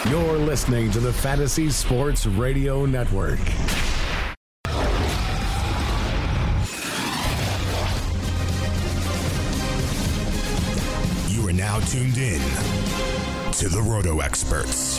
You're listening to the Fantasy Sports Radio Network. You are now tuned in to the Roto Experts.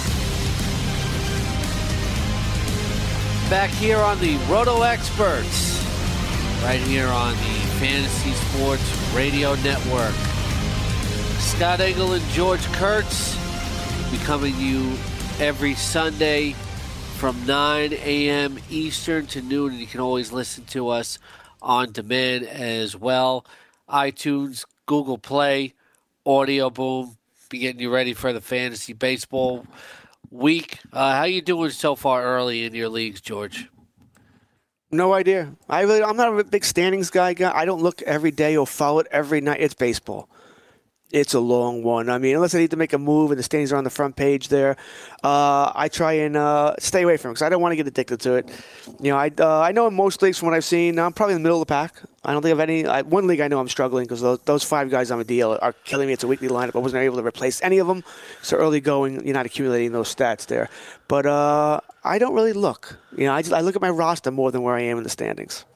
Back here on the Roto Experts, right here on the Fantasy Sports Radio Network. Scott Engel and George Kurtz be coming to you every Sunday from 9 a.m. Eastern to noon, and you can always listen to us on demand as well. iTunes, Google Play, Audio Boom, be getting you ready for the fantasy baseball week. How you doing so far early in your leagues, George? No idea. I'm not a big standings guy. I don't look every day or follow it every night. It's baseball. It's a long one. I mean, unless I need to make a move and the standings are on the front page there, I try and stay away from it because I don't want to get addicted to it. You know, I know in most leagues from what I've seen, I'm probably in the middle of the pack. I don't think of any. One league I know I'm struggling because those 5 guys on the deal are killing me. It's a weekly lineup. I wasn't able to replace any of them. So early going, you're not accumulating those stats there. But I don't really look. You know, I look at my roster more than where I am in the standings.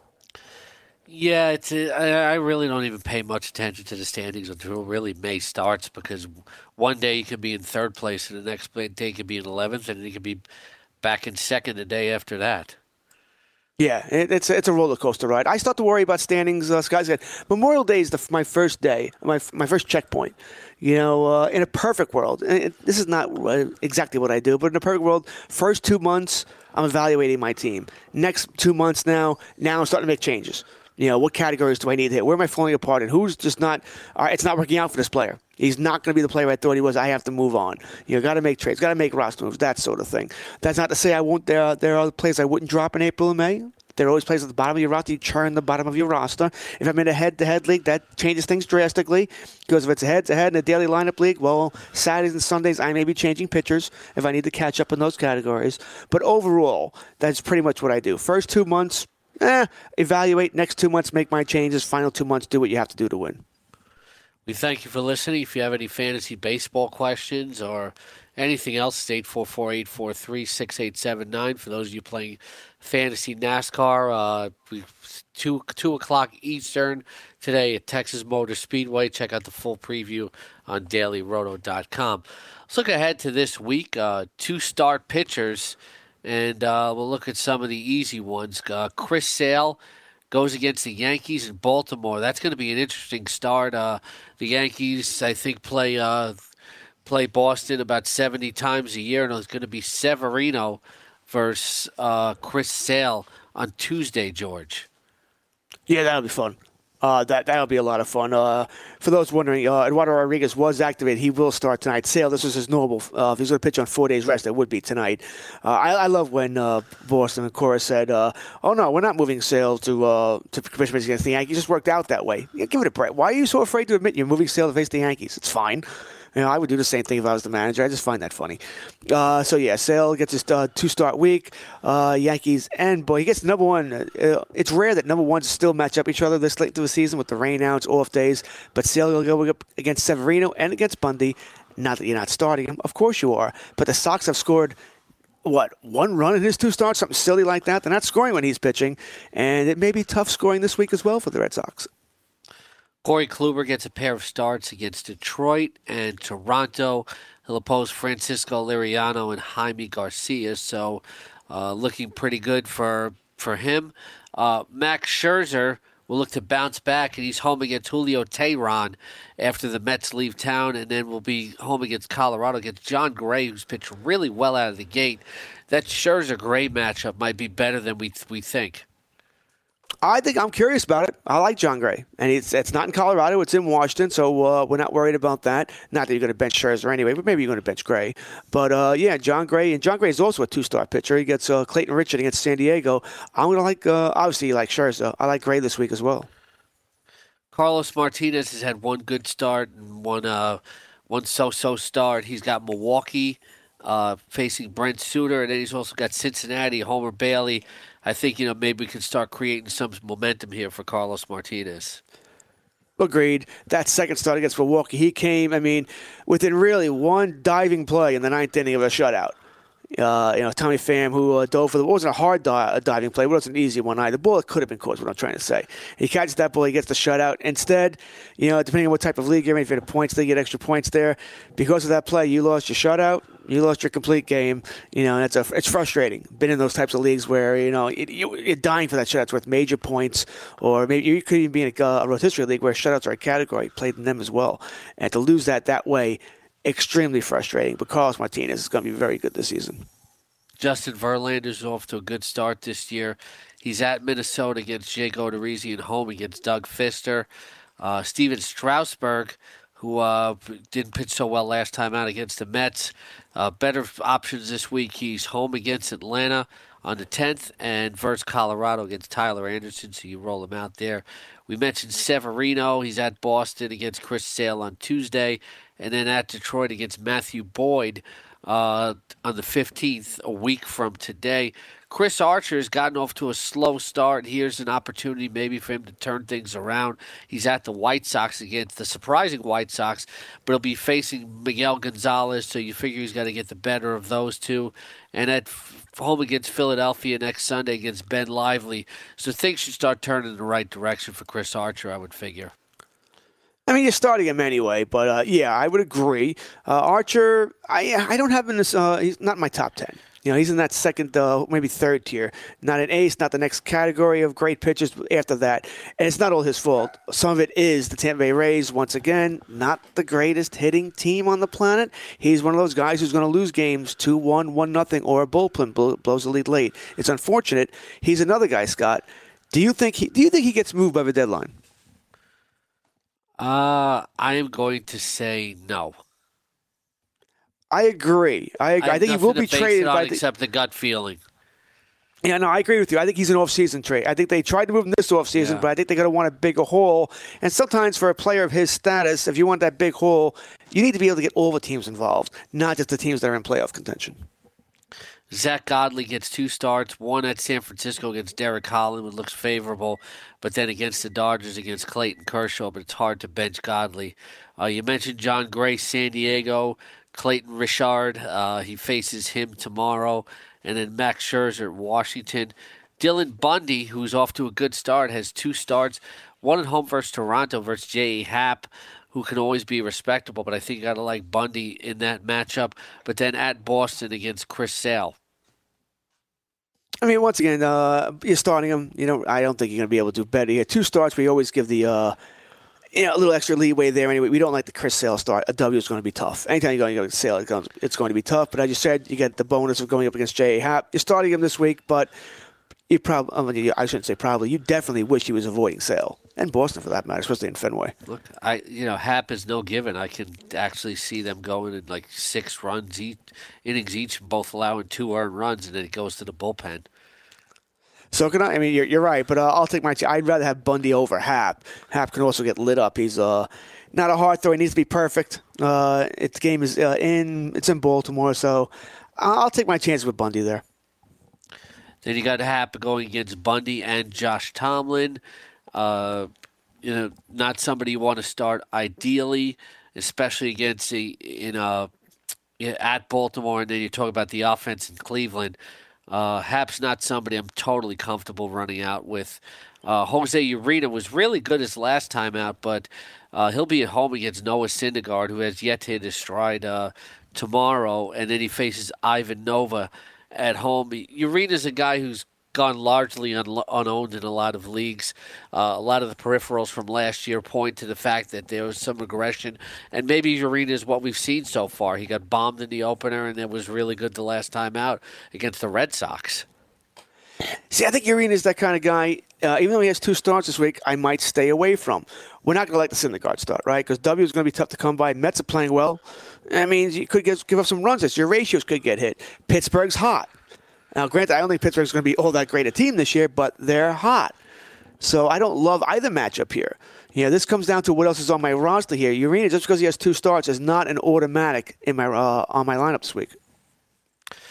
Yeah, I really don't even pay much attention to the standings until really May starts because one day you could be in third place and the next day you could be in 11th and you could be back in second the day after that. Yeah, it's a roller coaster ride. I start to worry about standings. Guys, Memorial Day is my first day, my first checkpoint. You know, in a perfect world, and this is not exactly what I do, but in a perfect world, first 2 months I'm evaluating my team. Next 2 months now I'm starting to make changes. You know, what categories do I need to hit? Where am I falling apart? And who's just not – all right, it's not working out for this player. He's not going to be the player I thought he was. I have to move on. You know, got to make trades, got to make roster moves, that sort of thing. That's not to say I won't – there are other players I wouldn't drop in April and May. There are always players at the bottom of your roster. You churn the bottom of your roster. If I'm in a head-to-head league, that changes things drastically. Because if it's a head-to-head in a daily lineup league, well, Saturdays and Sundays, I may be changing pitchers if I need to catch up in those categories. But overall, that's pretty much what I do. First 2 months – evaluate. Next 2 months, make my changes. Final 2 months, do what you have to do to win. We thank you for listening. If you have any fantasy baseball questions or anything else, it's 844-843-6879. For those of you playing fantasy NASCAR, 2 o'clock Eastern today at Texas Motor Speedway. Check out the full preview on dailyroto.com. Let's look ahead to this week. 2 start pitchers. And we'll look at some of the easy ones. Chris Sale goes against the Yankees in Baltimore. That's going to be an interesting start. The Yankees, I think, play Boston about 70 times a year, and it's going to be Severino versus Chris Sale on Tuesday, George. Yeah, that'll be fun. That'll be a lot of fun. For those wondering, Eduardo Rodriguez was activated. He will start tonight. Sale, this is his normal. If he's going to pitch on 4 days rest, it would be tonight. I love when Boston and Cora said, "Oh no, we're not moving Sale to pitch against the Yankees. It just worked out that way." Yeah, give it a break. Why are you so afraid to admit you're moving Sale to face the Yankees? It's fine. You know, I would do the same thing if I was the manager. I just find that funny. Sale gets his 2-start week. Yankees, and boy, he gets number one. It's rare that number ones still match up each other this late into the season with the rain outs, off days. But Sale will go up against Severino and against Bundy. Not that you're not starting him. Of course you are. But the Sox have scored, 1 run in his 2 starts? Something silly like that. They're not scoring when he's pitching. And it may be tough scoring this week as well for the Red Sox. Corey Kluber gets a pair of starts against Detroit and Toronto. He'll oppose Francisco Liriano and Jaime Garcia, so looking pretty good for him. Max Scherzer will look to bounce back, and he's home against Julio Teheran after the Mets leave town, and then will be home against Colorado against John Gray, who's pitched really well out of the gate. That Scherzer-Gray matchup might be better than we think. I think I'm curious about it. I like John Gray. And it's not in Colorado. It's in Washington, so we're not worried about that. Not that you're going to bench Scherzer anyway, but maybe you're going to bench Gray. But, John Gray. And John Gray is also a 2-star pitcher. He gets Clayton Richard against San Diego. I'm going to like, obviously, you like Scherzer. I like Gray this week as well. Carlos Martinez has had one good start and one so-so start. He's got Milwaukee facing Brent Suter, and then he's also got Cincinnati, Homer Bailey. I think, maybe we can start creating some momentum here for Carlos Martinez. Agreed. That second start against Milwaukee, he came, within really one diving play in the ninth inning of a shutout. Tommy Pham, who dove for it wasn't a hard diving play, but it wasn't an easy one either. The ball could have been caught, is what I'm trying to say. He catches that ball, he gets the shutout. Instead, depending on what type of league you're in, if you get points, they get extra points there. Because of that play, you lost your shutout, you lost your complete game. And it's frustrating. Been in those types of leagues where you're dying for that shutout. It's worth major points, or maybe you could even be in a rotisserie league where shutouts are a category. Played in them as well, and to lose that way. Extremely frustrating, but Carlos Martinez is going to be very good this season. Justin Verlander's off to a good start this year. He's at Minnesota against Jake Odorizzi and home against Doug Fister. Steven Strasburg, who didn't pitch so well last time out against the Mets. Better options this week. He's home against Atlanta on the 10th and versus Colorado against Tyler Anderson, so you roll him out there. We mentioned Severino. He's at Boston against Chris Sale on Tuesday, and then at Detroit against Matthew Boyd on the 15th, a week from today. Chris Archer has gotten off to a slow start. Here's an opportunity maybe for him to turn things around. He's at the White Sox against the surprising White Sox, but he'll be facing Miguel Gonzalez, so you figure he's got to get the better of those two. And at home against Philadelphia next Sunday against Ben Lively. So things should start turning in the right direction for Chris Archer, I would figure. You're starting him anyway, but I would agree. Archer, I don't have him in this. He's not in my top 10. He's in that second, maybe third tier. Not an ace, not the next category of great pitchers after that. And it's not all his fault. Some of it is the Tampa Bay Rays, once again, not the greatest hitting team on the planet. He's one of those guys who's going to lose games 2-1, 1-0, or a bullpen blows the lead late. It's unfortunate. He's another guy, Scott. Do you think he gets moved by the deadline? I am going to say no. I agree. I think he will be traded except the gut feeling. Yeah, no, I agree with you. I think he's an off-season trade. I think they tried to move him this off-season, but I think they're going to want a bigger haul. And sometimes for a player of his status, if you want that big haul, you need to be able to get all the teams involved, not just the teams that are in playoff contention. Zach Godley gets 2 starts, one at San Francisco against Derek Holland, which looks favorable, but then against the Dodgers against Clayton Kershaw, but it's hard to bench Godley. You mentioned John Gray, San Diego, Clayton Richard, he faces him tomorrow, and then Max Scherzer, Washington. Dylan Bundy, who's off to a good start, has 2 starts, one at home versus Toronto versus J.A. Happ, who can always be respectable, but I think you got to like Bundy in that matchup. But then at Boston against Chris Sale. Once again, you're starting him. I don't think you're going to be able to do better. You had 2 starts. We always give the a little extra leeway there. Anyway, we don't like the Chris Sale start. A W is going to be tough. Anytime you're going to Sale, it's going to be tough. But as you said, you get the bonus of going up against J.A. Happ. You're starting him this week, but you probably, I shouldn't say probably, you definitely wish he was avoiding Sale. And Boston, for that matter, especially in Fenway. Look, Happ is no given. I can actually see them going in like 6 runs innings each, both allowing 2 earned runs, and then it goes to the bullpen. So can I? You're right, but I'll take I'd rather have Bundy over Happ. Happ can also get lit up. He's not a hard throw. He needs to be perfect. Its game is it's in Baltimore, so I'll take my chances with Bundy there. Then you got Happ going against Bundy and Josh Tomlin. Not somebody you want to start ideally, especially against at Baltimore, and then you talk about the offense in Cleveland. Happ's not somebody I'm totally comfortable running out with. Jose Urena was really good his last time out, but he'll be at home against Noah Syndergaard, who has yet to hit his stride tomorrow, and then he faces Ivan Nova at home. Urena's a guy who's gone largely unowned in a lot of leagues. A lot of the peripherals from last year point to the fact that there was some regression, and maybe Urena is what we've seen so far. He got bombed in the opener, and it was really good the last time out against the Red Sox. See, I think Urena is that kind of guy. Even though he has 2 starts this week, I might stay away from. We're not going to like the Syndergaard start, right? Because W is going to be tough to come by. Mets are playing well. That means you could give up some runs. Your ratios could get hit. Pittsburgh's hot. Now, granted, I don't think Pittsburgh's going to be all that great a team this year, but they're hot. So I don't love either matchup here. This comes down to what else is on my roster here. Urena, just because he has 2 starts, is not an automatic in my on my lineup this week.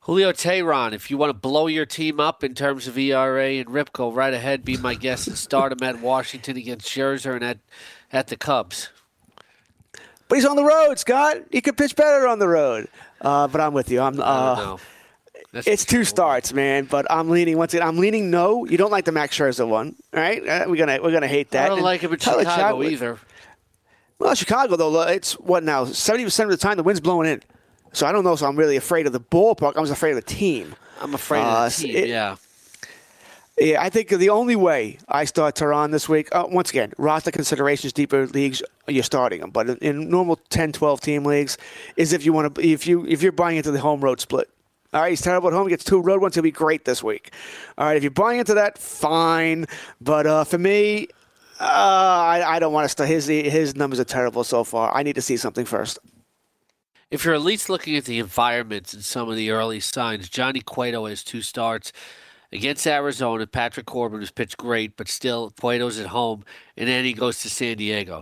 Julio Teheran, if you want to blow your team up in terms of ERA and RIP, go right ahead. Be my guest and start him at Washington against Scherzer and at the Cubs. But he's on the road, Scott. He could pitch better on the road. But I'm with you. I don't know. It's two starts, man. But I'm leaning once again. I'm leaning no. You don't like the Max Scherzer one, all right? We're gonna hate that. I don't like him in Chicago either. Well, Chicago though, it's what now? 70% of the time the wind's blowing in. So I don't know. So I'm really afraid of the ballpark. I'm just afraid of the team. I'm afraid of the team. Yeah. Yeah, I think the only way I start Teheran this week, once again, roster considerations, deeper leagues, you're starting them. But in normal 10, 12 team leagues, is if you're buying into the home road split. All right, he's terrible at home. He gets 2 road ones. He'll be great this week. All right, if you're buying into that, fine. But for me, I don't want to start. His numbers are terrible so far. I need to see something first. If you're at least looking at the environments and some of the early signs, Johnny Cueto has 2 starts against Arizona. Patrick Corbin has pitched great, but still Cueto's at home, and then he goes to San Diego.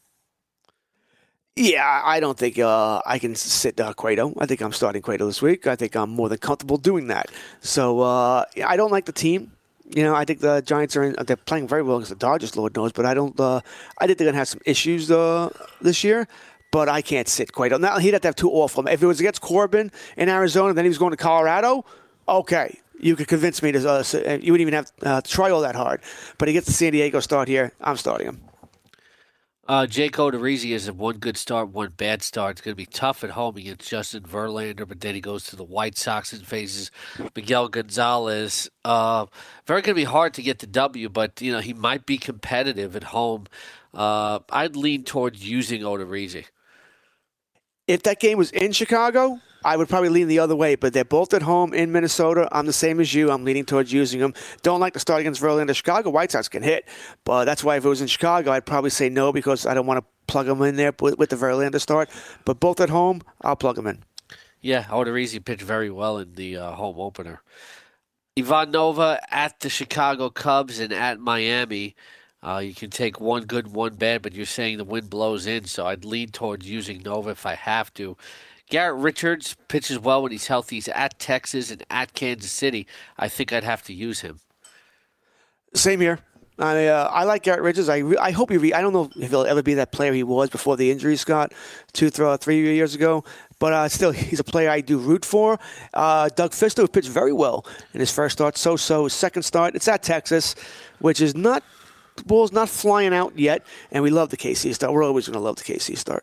Yeah, I don't think I can sit Cueto. I think I'm starting Cueto this week. I think I'm more than comfortable doing that. So I don't like the team. I think the Giants they're playing very well against the Dodgers, Lord knows, but I think they're going to have some issues this year. But I can't sit Cueto. Now, he'd have to have 2 awful. If it was against Corbin in Arizona, then he was going to Colorado, okay. You could convince me to you wouldn't even have to try all that hard. But he gets the San Diego start here. I'm starting him. Jake Odorizzi has 1 good start, 1 bad start. It's going to be tough at home against Justin Verlander, but then he goes to the White Sox and faces Miguel Gonzalez. Very going to be hard to get the W, but he might be competitive at home. I'd lean towards using Odorizzi. If that game was in Chicago, I would probably lean the other way, but they're both at home in Minnesota. I'm the same as you. I'm leaning towards using them. Don't like to start against Verlander. Chicago White Sox can hit, but that's why if it was in Chicago, I'd probably say no because I don't want to plug them in there with the Verlander start. But both at home, I'll plug them in. Yeah, Odorizzi pitched very well in the home opener. Ivan Nova at the Chicago Cubs and at Miami. You can take 1 good, 1 bad, but you're saying the wind blows in, so I'd lean towards using Nova if I have to. Garrett Richards pitches well when he's healthy. He's at Texas and at Kansas City. I think I'd have to use him. Same here. I like Garrett Richards. I hope I don't know if he'll ever be that player he was before the injury, Scott, 3 years ago. But still, he's a player I do root for. Doug Fister pitched very well in his first start. So his second start, it's at Texas, which is not – the ball's not flying out yet, and we love the KC start. We're always going to love the KC start.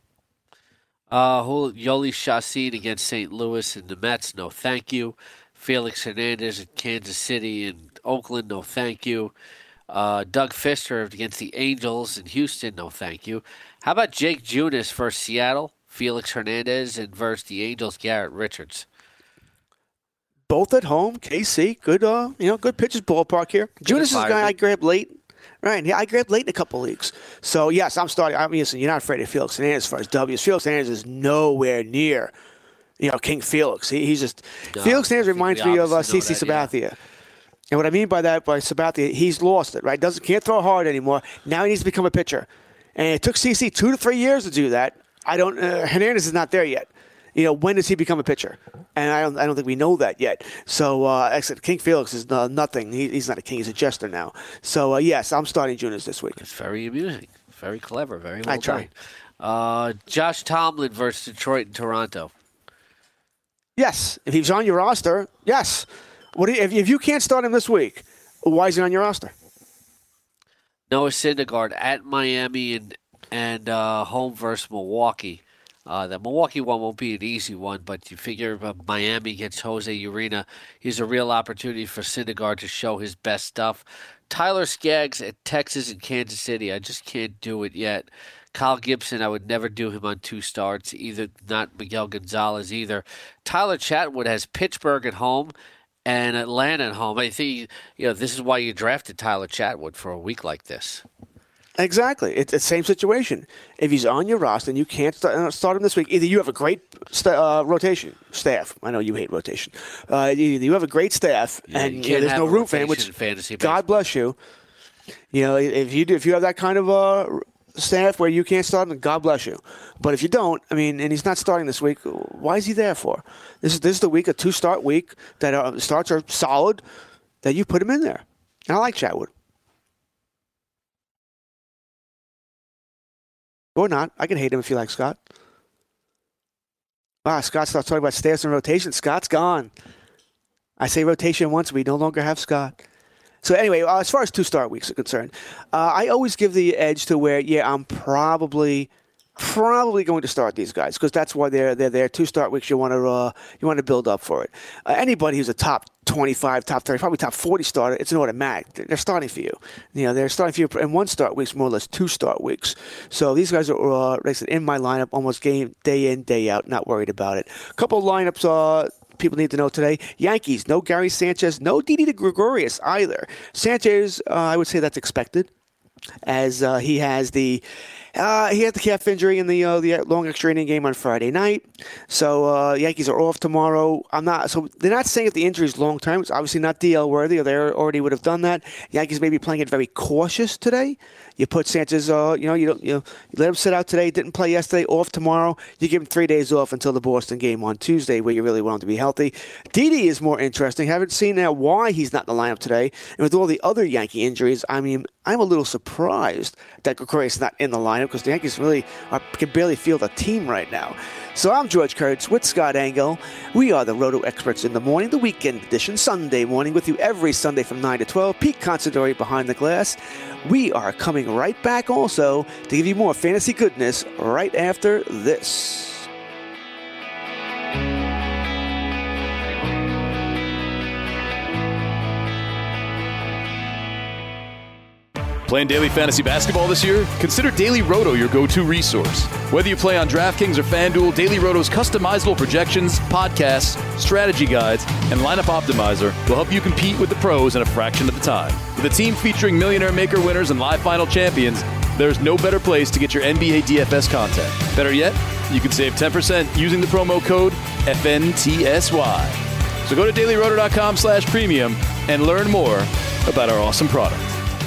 Yoli Chacin against St. Louis and the Mets, no thank you. Felix Hernandez at Kansas City and Oakland, no thank you. Doug Fister against the Angels in Houston, no thank you. How about Jake Junis versus Seattle, Felix Hernandez, and versus the Angels, Garrett Richards? Both at home, KC, good good pitches ballpark here. Junis is a guy I grabbed late. Right, yeah, I grabbed late in a couple leagues. So, yes, I'm starting. I mean, listen, you're not afraid of Felix Hernandez as far as W's. Felix Hernandez is nowhere near, King Felix. He's just Felix Hernandez reminds me of CC Sabathia. Yeah. And what I mean by Sabathia, he's lost it, right? Can't throw hard anymore. Now he needs to become a pitcher. And it took CC 2 to 3 years to do that. Hernandez is not there yet. When does he become a pitcher? And I don't think we know that yet. So, except King Felix is nothing. He's not a king. He's a jester now. So, yes, I'm starting Junis this week. It's very amusing. Very clever. Very well done. Josh Tomlin versus Detroit and Toronto. Yes. If he's on your roster, yes. If you can't start him this week, why is he on your roster? Noah Syndergaard at Miami and home versus Milwaukee. The Milwaukee one won't be an easy one, but you figure Miami gets Jose Urena. He's a real opportunity for Syndergaard to show his best stuff. Tyler Skaggs at Texas and Kansas City. I just can't do it yet. Kyle Gibson, I would never do him on 2 starts, either not Miguel Gonzalez either. Tyler Chatwood has Pittsburgh at home and Atlanta at home. I think this is why you drafted Tyler Chatwood for a week like this. Exactly. It's the same situation. If he's on your roster and you can't start him this week, either you have a great rotation staff. I know you hate rotation. Either you have a great staff and there's no room for him, which God bless you. If you have that kind of staff where you can't start him, God bless you. But if you don't, I mean, and he's not starting this week, why is he there for? This is the week, a 2-start week, that starts are solid, that you put him in there. And I like Chatwood. Or not. I can hate him if you like Scott. Scott starts talking about staffs and rotation. Scott's gone. I say rotation once, we no longer have Scott. So anyway, as far as 2-start weeks are concerned, I always give the edge to where, I'm probably going to start these guys because that's why they're there. 2-start weeks, you want to build up for it. Anybody who's a top 25, top 30, probably top 40 starter, it's an automatic. They're starting for you. They're starting for you in 1-start weeks, more or less 2-start weeks. So these guys are, like I said, in my lineup almost game day in, day out. Not worried about it. A couple of lineups. People need to know today. Yankees, no Gary Sanchez, no Didi Gregorius either. Sanchez, I would say that's expected, as he has the calf injury in the long extra inning game on Friday night. So Yankees are off tomorrow. So they're not saying if the injury is long term. It's obviously not DL worthy, or they already would have done that. Yankees may be playing it very cautious today. You put Sanchez, you let him sit out today. Didn't play yesterday. Off tomorrow. You give him 3 days off until the Boston game on Tuesday, where you really want him to be healthy. Didi is more interesting. Haven't seen now why he's not in the lineup today, and with all the other Yankee injuries, I mean, I'm a little surprised that Gregorius is not in the lineup because the Yankees really can barely field a team right now. So I'm George Kurtz with Scott Engel. We are the Roto Experts in the Morning, the weekend edition, Sunday morning, with you every Sunday from 9 to 12. Pete Considori behind the glass. We are coming right back also to give you more fantasy goodness right after this. Playing daily fantasy basketball this year? Consider Daily Roto your go-to resource. Whether you play on DraftKings or FanDuel, Daily Roto's customizable projections, podcasts, strategy guides, and lineup optimizer will help you compete with the pros in a fraction of the time. With a team featuring Millionaire Maker winners and live final champions, there's no better place to get your NBA DFS content. Better yet, you can save 10% using the promo code FNTSY. So go to dailyroto.com/premium and learn more about our awesome product.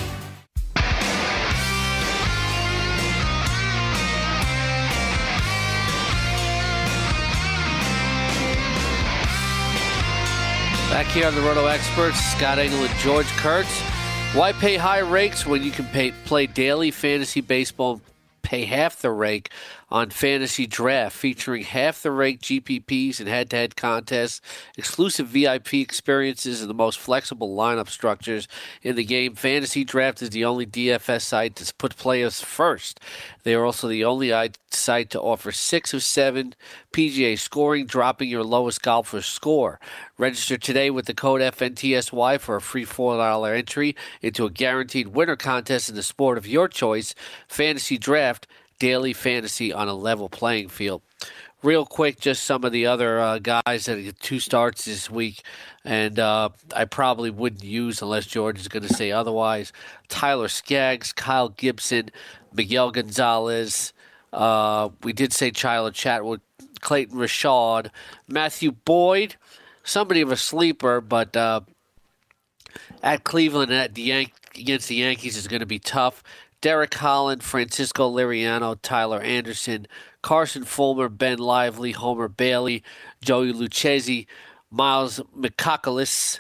Back here on the Roto Experts, Scott Engel and George Kurtz. Why pay high rakes when you can play daily fantasy baseball and pay half the rake on Fantasy Draft, featuring half the rake GPPs and head-to-head contests, exclusive VIP experiences, and the most flexible lineup structures in the game. Fantasy Draft is the only DFS site to put players first. They are also the only site to offer 6 of 7 PGA scoring, dropping your lowest golfer score. Register today with the code FNTSY for a free $4 entry into a guaranteed winner contest in the sport of your choice. Fantasy Draft, daily fantasy on a level playing field. Real quick, just some of the other guys that get 2 starts this week, and I probably wouldn't use unless George is going to say otherwise. Tyler Skaggs, Kyle Gibson, Miguel Gonzalez. We did say Tyler Chatwood, Clayton Rashad, Matthew Boyd, somebody of a sleeper, but at Cleveland and against the Yankees is going to be tough. Derek Holland, Francisco Liriano, Tyler Anderson, Carson Fulmer, Ben Lively, Homer Bailey, Joey Lucchesi, Miles Mikolas,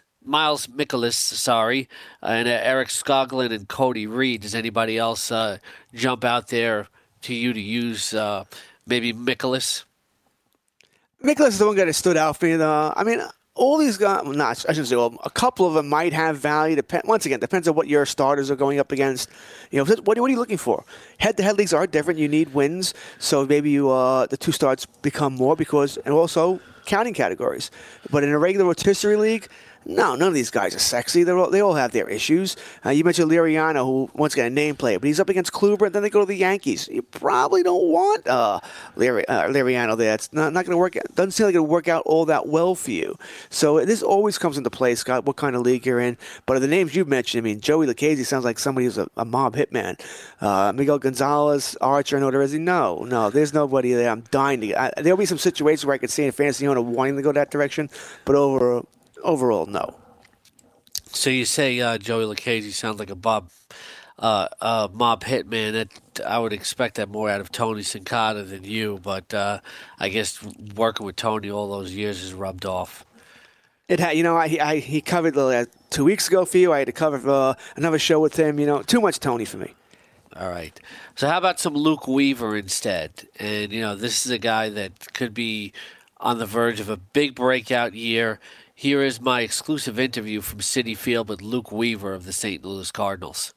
and Eric Skoglund and Cody Reed. Does anybody else jump out there to you to use maybe Mikolas? Mikolas is the one guy that stood out for me. All these guys, I shouldn't say all, a couple of them might have value. Once again, depends on what your starters are going up against. What are you looking for? Head-to-head leagues are different. You need wins, so maybe the 2 starts become more and also counting categories. But in a regular rotisserie league, no, none of these guys are sexy. They all have their issues. You mentioned Liriano, who once got a name player, but he's up against Kluber, and then they go to the Yankees. You probably don't want Liriano there. It's not going to work. Doesn't seem like it'll work out all that well for you. So this always comes into play, Scott, what kind of league you're in. But of the names you mentioned, Joey Lucchesi sounds like somebody who's a mob hitman. Miguel Gonzalez, Archer, and Odorizzi. No, there's nobody there. I'm dying to. There'll be some situations where I could see a fantasy owner wanting to go that direction, but overall, no. So you say Joey Lucchesi sounds like a mob hitman. That I would expect that more out of Tony Sincata than you, but I guess working with Tony all those years has rubbed off. It had, he covered 2 weeks ago for you. I had to cover another show with him. Too much Tony for me. All right. So how about some Luke Weaver instead? And, this is a guy that could be on the verge of a big breakout year. Here is my exclusive interview from Citi Field with Luke Weaver of the St. Louis Cardinals.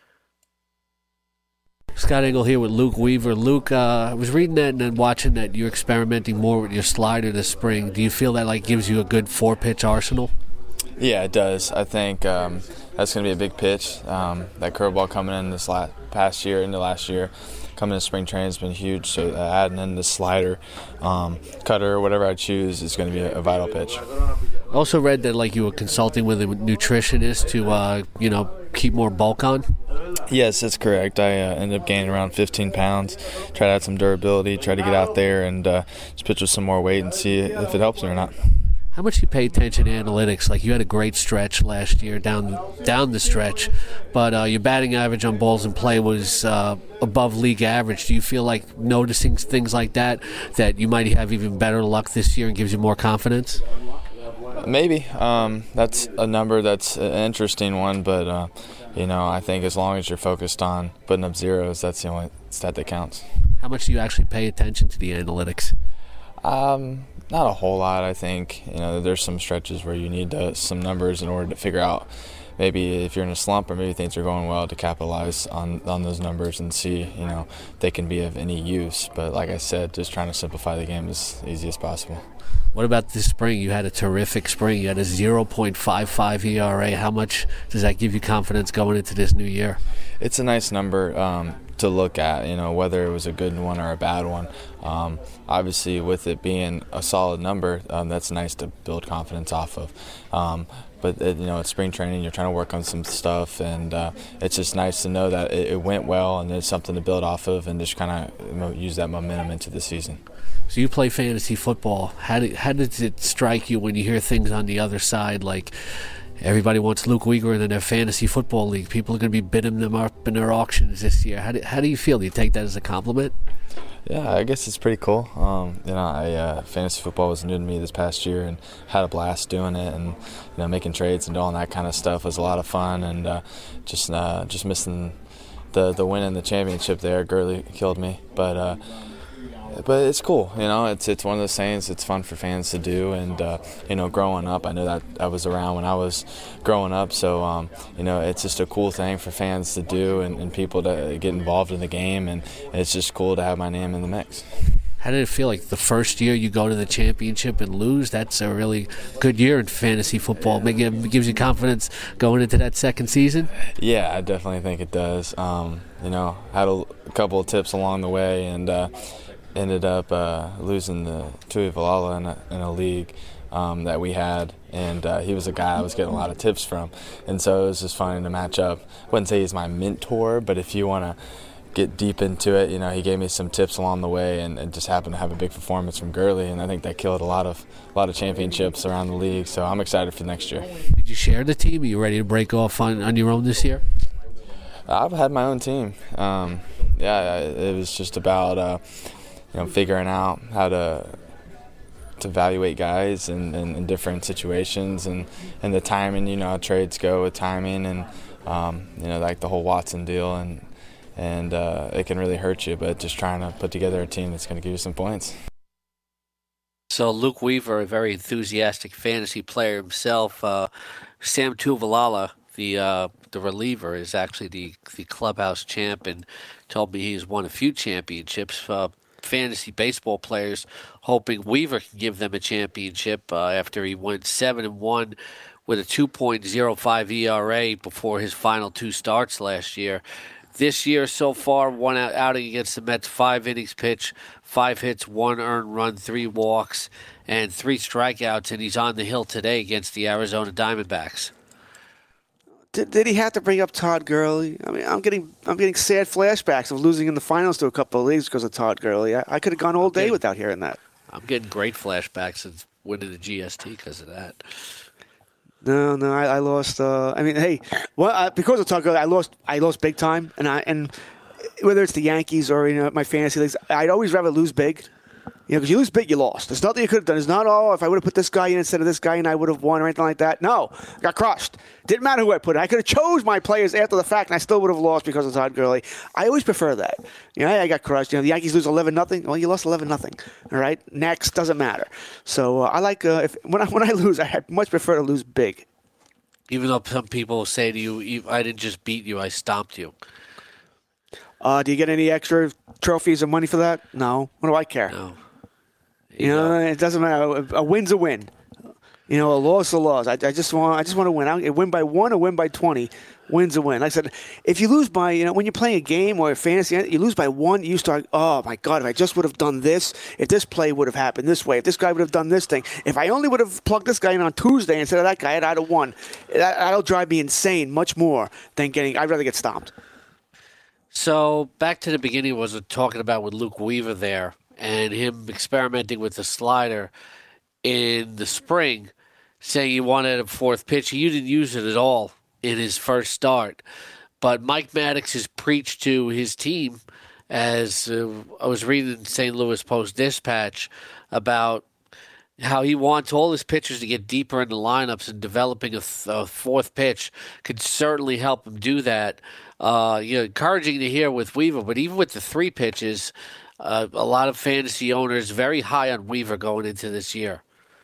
Scott Engel here with Luke Weaver. Luke, I was reading that and then watching that you're experimenting more with your slider this spring. Do you feel that gives you a good 4-pitch arsenal? Yeah, it does. I think that's going to be a big pitch. That curveball coming in this past year, into last year, coming in spring training has been huge. So adding in the slider, cutter, whatever I choose, is going to be a vital pitch. I also read that you were consulting with a nutritionist to keep more bulk on. Yes, that's correct. I ended up gaining around 15 pounds. Try to add some durability. Try to get out there and just pitch with some more weight and see if it helps or not. How much do you pay attention to analytics? You had a great stretch last year down the stretch, but your batting average on balls in play was above league average. Do you feel like noticing things like that you might have even better luck this year and gives you more confidence? Maybe. That's a number that's an interesting one, but I think as long as you're focused on putting up zeros, that's the only stat that counts. How much do you actually pay attention to the analytics? Not a whole lot, I think. There's some stretches where you need some numbers in order to figure out maybe if you're in a slump or maybe things are going well to capitalize on those numbers and see, if they can be of any use. But like I said, just trying to simplify the game as easy as possible. What about this spring? You had a terrific spring. You had a 0.55 ERA. How much does that give you confidence going into this new year? It's a nice number to look at, whether it was a good one or a bad one. Obviously, with it being a solid number, that's nice to build confidence off of. But it's spring training, you're trying to work on some stuff, and it's just nice to know that it went well and there's something to build off of and just kind of use that momentum into the season. So you play fantasy football. How does it strike you when you hear things on the other side like everybody wants Luke Weaver in their fantasy football league? People are going to be bidding them up in their auctions this year. How do you feel? Do you take that as a compliment? Yeah, I guess it's pretty cool. Fantasy football was new to me this past year and had a blast doing it, and making trades and doing that kind of stuff was a lot of fun. And just missing the win in the championship there, Gurley killed me, but it's cool. It's one of those things. It's fun for fans to do, and growing up, I know that I was around when I was growing up, so it's just a cool thing for fans to do and people to get involved in the game, and it's just cool to have my name in the mix. How did it feel like the first year you go to the championship and lose? That's a really good year in fantasy football. Maybe it gives you confidence going into that second season? Yeah, I definitely think it does. Had a couple of tips along the way, and ended up losing to Tuivailala in a league that we had, and he was a guy I was getting a lot of tips from, and so it was just fun to match up. I wouldn't say he's my mentor, but if you want to get deep into it, he gave me some tips along the way, and just happened to have a big performance from Gurley, and I think that killed a lot of championships around the league. So I'm excited for next year. Did you share the team? Are you ready to break off on your own this year? I've had my own team. It was just about figuring out how to evaluate guys in different situations and the timing. How trades go with timing, and like the whole Watson deal, and it can really hurt you. But just trying to put together a team that's going to give you some points. So Luke Weaver, a very enthusiastic fantasy player himself. Sam Tuivailala, the reliever, is actually the clubhouse champ, and told me he's won a few championships. Fantasy baseball players hoping Weaver can give them a championship after he went 7-1 with a 2.05 ERA before his final 2 starts last year. This year so far, one outing against the Mets, 5 innings pitched, 5 hits, 1 earned run, 3 walks, and 3 strikeouts, and he's on the hill today against the Arizona Diamondbacks. Did he have to bring up Todd Gurley? I mean, I'm getting sad flashbacks of losing in the finals to a couple of leagues because of Todd Gurley. I could have gone all day without hearing that. I'm getting great flashbacks of winning the GST because of that. No, I lost. Hey, because of Tucker, I lost big time, and whether it's the Yankees or my fantasy leagues, I'd always rather lose big. Because you lose big, you lost. There's nothing you could have done. It's not, if I would have put this guy in instead of this guy and I would have won or anything like that. No, I got crushed. Didn't matter who I put in. I could have chose my players after the fact and I still would have lost because of Todd Gurley. I always prefer that. I got crushed. The Yankees lose 11-0. Well, you lost 11-0. All right? Next, doesn't matter. So I like, when I lose, I much prefer to lose big. Even though some people say to you, I didn't just beat you, I stomped you. Do you get any extra trophies or money for that? No. What do I care? No. It doesn't matter. A win's a win. A loss is a loss. I just want to win. I win by 1 or win by 20. Win's a win. Like I said, if you lose by, when you're playing a game or a fantasy, you lose by 1, you start, oh my God, if I just would have done this, if this play would have happened this way, if this guy would have done this thing, if I only would have plugged this guy in on Tuesday instead of that guy, I'd have won. That'll drive me insane much more than I'd rather get stomped. So back to the beginning was talking about with Luke Weaver there and him experimenting with the slider in the spring, saying he wanted a fourth pitch. He didn't use it at all in his first start. But Mike Maddox has preached to his team, as I was reading in St. Louis Post-Dispatch, about how he wants all his pitchers to get deeper in the lineups, and developing a fourth pitch could certainly help him do that. Encouraging to hear with Weaver, but even with the 3 pitches, a lot of fantasy owners very high on Weaver going into this year.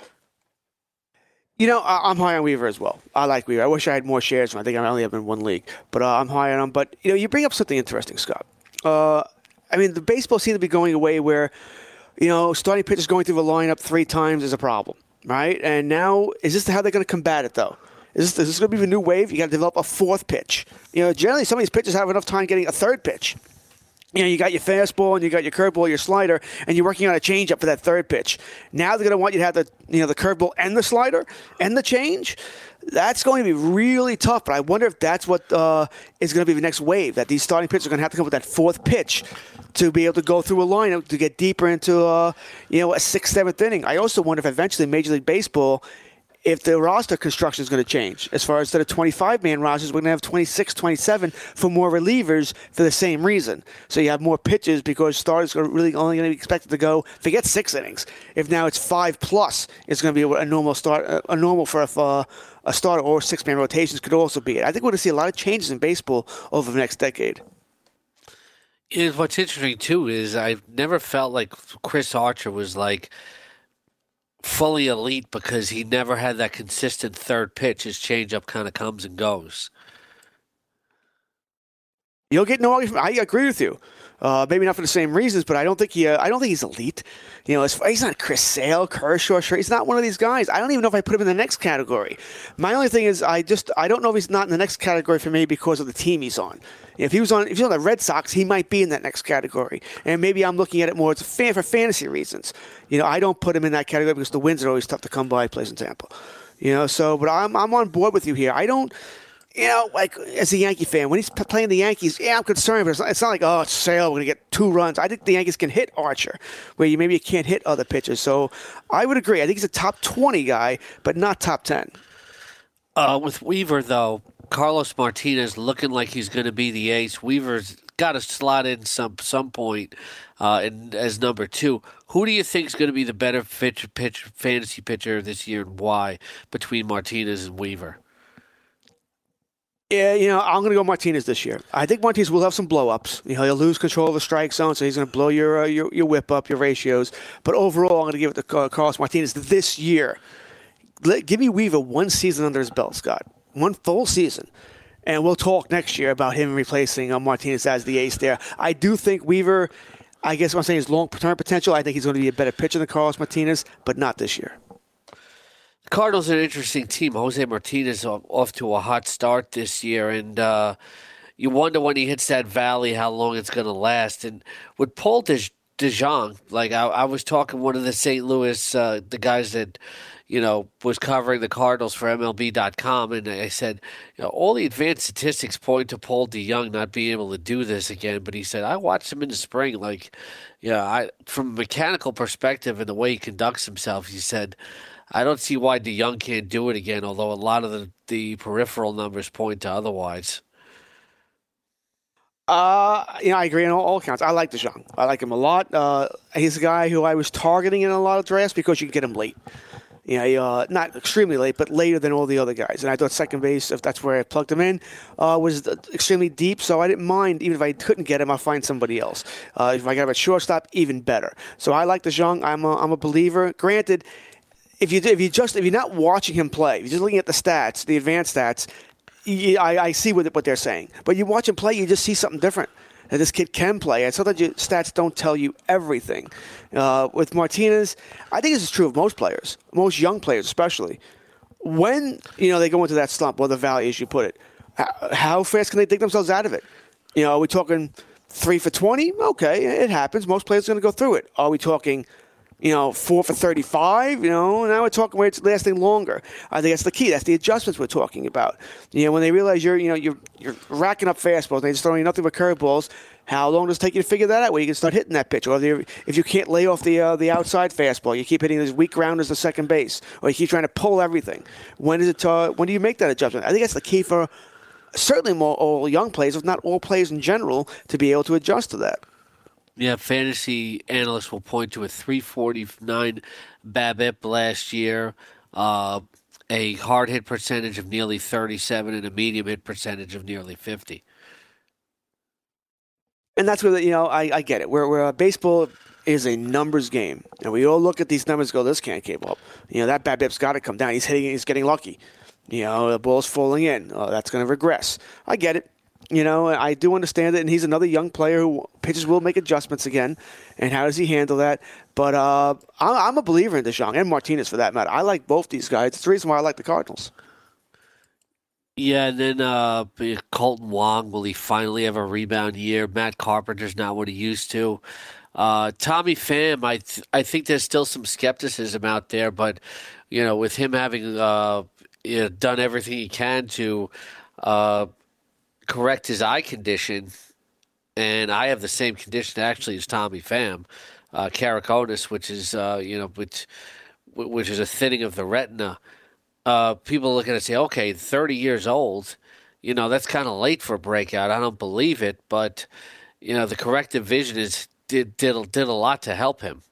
I'm high on Weaver as well. I like Weaver. I wish I had more shares. I think I only have in 1 league, but I'm high on him. But you bring up something interesting, Scott. The baseball seems to be going away where, starting pitchers going through the lineup 3 times is a problem, right? And now, is this how they're going to combat it, though? Is this going to be the new wave? You got to develop a 4th pitch. Generally, some of these pitchers have enough time getting a 3rd pitch. You got your fastball and you got your curveball, your slider, and you're working on a changeup for that 3rd pitch. Now they're going to want you to have the curveball and the slider and the change. That's going to be really tough. But I wonder if that's what is going to be the next wave. That these starting pitchers are going to have to come with that 4th pitch to be able to go through a lineup to get deeper into a 6th, 7th inning. I also wonder if eventually Major League Baseball, if the roster construction is going to change. As far as instead of 25-man rosters, we're going to have 26, 27 for more relievers for the same reason. So you have more pitches because starters are really only going to be expected to go, forget 6 innings. If now it's 5+, it's going to be a normal start, a normal for a starter, or 6-man rotations could also be it. I think we're going to see a lot of changes in baseball over the next decade. And what's interesting, too, is I've never felt like Chris Archer was fully elite because he never had that consistent 3rd pitch. His changeup kind of comes and goes. You'll get no argument. I agree with you. Maybe not for the same reasons, but I don't think he's elite. He's not Chris Sale, Kershaw. Sure, he's not one of these guys. I don't even know if I put him in the next category. My only thing is I don't know if he's not in the next category for me because of the team he's on. If he's on the Red Sox, he might be in that next category. And maybe I'm looking at it more for fantasy reasons. I don't put him in that category because the wins are always tough to come by. He plays in Tampa. But I'm on board with you here. I don't. As a Yankee fan, when he's playing the Yankees, I'm concerned, but it's not like, it's Sale, we're going to get 2 runs. I think the Yankees can hit Archer, where you can't hit other pitchers. So I would agree. I think he's a top 20 guy, but not top 10. With Weaver, though, Carlos Martinez looking like he's going to be the ace. Weaver's got to slot in some point as number 2. Who do you think is going to be the better fantasy pitcher this year, and why, between Martinez and Weaver? Yeah, I'm going to go Martinez this year. I think Martinez will have some blow-ups. He'll lose control of the strike zone, so he's going to blow your whip up, your ratios. But overall, I'm going to give it to Carlos Martinez this year. Give me Weaver 1 season under his belt, Scott. 1 full season. And we'll talk next year about him replacing Martinez as the ace there. I do think Weaver, I guess what I'm saying is long-term potential. I think he's going to be a better pitcher than Carlos Martinez, but not this year. The Cardinals are an interesting team. Jose Martinez off to a hot start this year, and you wonder when he hits that valley how long it's going to last. And with Paul DeJong. Like I was talking to one of the St. Louis, the guys that, was covering the Cardinals for MLB.com, and I said, all the advanced statistics point to Paul DeJong not being able to do this again. But he said, I watched him in the spring. Like, from a mechanical perspective and the way he conducts himself, he said, I don't see why DeJong can't do it again, although a lot of the peripheral numbers point to otherwise. I agree on all accounts. I like DeJong. I like him a lot. He's a guy who I was targeting in a lot of drafts because you can get him late. Not extremely late, but later than all the other guys. And I thought second base, if that's where I plugged him in, was extremely deep. So I didn't mind, even if I couldn't get him, I'll find somebody else. If I got him at shortstop, even better. So I like DeJong. I'm a believer. Granted, if you're not watching him play, if you're just looking at the stats, the advanced stats, I see what they're saying. But you watch him play, you just see something different. That this kid can play. And sometimes your stats don't tell you everything. With Martinez, I think this is true of most players, most young players especially. When they go into that slump, or the valley, as you put it, how fast can they dig themselves out of it? Are we talking 3 for 20? Okay, it happens. Most players are going to go through it. Are we talking 4 for 35, now we're talking where it's lasting longer. I think that's the key. That's the adjustments we're talking about. When they realize you're racking up fastballs, they just throwing nothing but curveballs. How long does it take you to figure that out? Where you can start hitting that pitch, or if you can't lay off the outside fastball, you keep hitting these weak grounders to second base, or you keep trying to pull everything. When do you make that adjustment? I think that's the key for certainly all young players, if not all players in general, to be able to adjust to that. Yeah, fantasy analysts will point to a 349 BABIP last year, a hard hit percentage of nearly 37, and a medium hit percentage of nearly 50. And that's where I get it. Where baseball is a numbers game, and we all look at these numbers and go, this can't keep up. That BABIP's got to come down. He's getting lucky. The ball's falling in. That's going to regress. I get it. I do understand it, and he's another young player who pitchers will make adjustments again. And how does he handle that? But I'm a believer in DeJong and Martinez for that matter. I like both these guys. It's the reason why I like the Cardinals. Yeah, and then Colton Wong, will he finally have a rebound year? Matt Carpenter's not what he used to. Tommy Pham, I think there's still some skepticism out there, but with him having done everything he can to correct his eye condition, and I have the same condition actually as Tommy Pham, keratoconus, which is which is a thinning of the retina. People look at it and say, okay, 30 years old, that's kind of late for a breakout. I don't believe it, but the corrective vision did a lot to help him.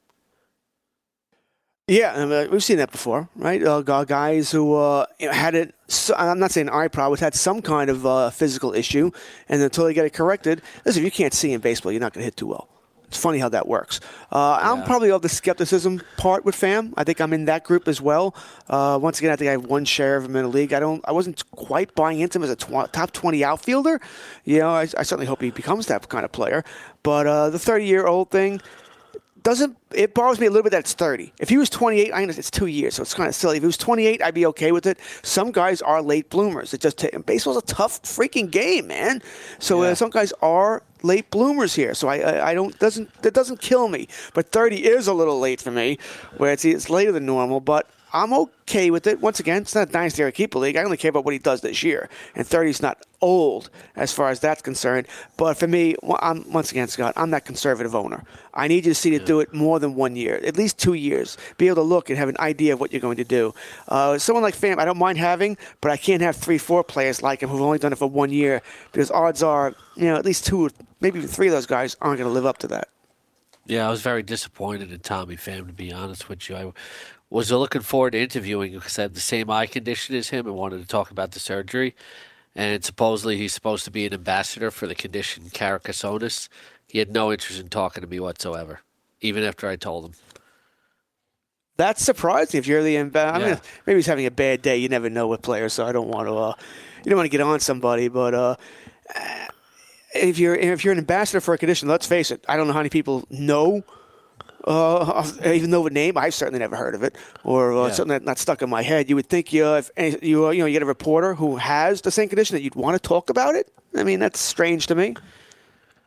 Yeah, we've seen that before, right? Guys who had it. I'm not saying eye problems, had some kind of physical issue, and until they get it corrected, listen, if you can't see in baseball, you're not going to hit too well. It's funny how that works. I'm probably of the skepticism part with Pham. I think I'm in that group as well. Once again, I think I have one share of him in the league. I wasn't quite buying into him as a top 20 outfielder. I certainly hope he becomes that kind of player. But the 30-year-old thing, it bothers me a little bit that it's 30. If he was 28, I understand it's 2 years, so it's kind of silly. If he was 28, I'd be okay with it. Some guys are late bloomers. Baseball's a tough freaking game, man. So some guys are late bloomers here. So that doesn't kill me. But 30 is a little late for me, where it's later than normal. But I'm okay with it. Once again, it's not a dynasty or a keeper league. I only care about what he does this year. And 30 is not old as far as that's concerned. But for me, once again, Scott, I'm that conservative owner. I need you to see to do it more than 1 year, at least 2 years. Be able to look and have an idea of what you're going to do. Someone like Pham, I don't mind having, but I can't have 3-4 players like him who've only done it for 1 year, because odds are, at least 2, maybe even 3 of those guys aren't going to live up to that. Yeah, I was very disappointed in Tommy Pham, to be honest with you. I was looking forward to interviewing him because I have the same eye condition as him and wanted to talk about the surgery. And supposedly he's supposed to be an ambassador for the condition keratoconus. He had no interest in talking to me whatsoever, even after I told him. That's surprising if you're the ambassador. I mean, maybe he's having a bad day. You never know with players, so I don't want to. You don't want to get on somebody, but if you're an ambassador for a condition, let's face it. I don't know how many people know. Even though the name, I've certainly never heard of it, or something that's not stuck in my head. You would think if you get a reporter who has the same condition that you'd want to talk about it. I mean, that's strange to me.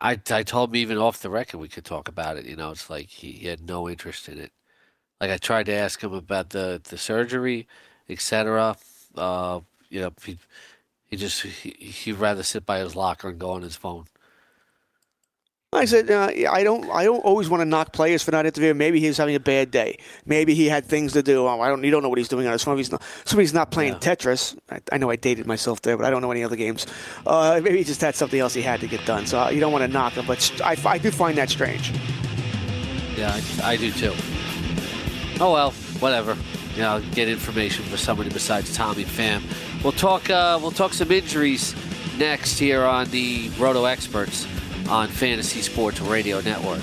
I told him even off the record we could talk about it. It's like he had no interest in it. Like I tried to ask him about the surgery, etc. He'd rather sit by his locker and go on his phone. I said, I don't always want to knock players for not interviewing. Maybe he was having a bad day. Maybe he had things to do. You don't know what he's doing on his phone. Somebody's not playing Tetris. I know I dated myself there, but I don't know any other games. Maybe he just had something else he had to get done. So you don't want to knock him, but I do find that strange. Yeah, I do too. Oh well, whatever. Get information for somebody besides Tommy Pham. We'll talk some injuries next here on the Roto Experts on Fantasy Sports Radio Network.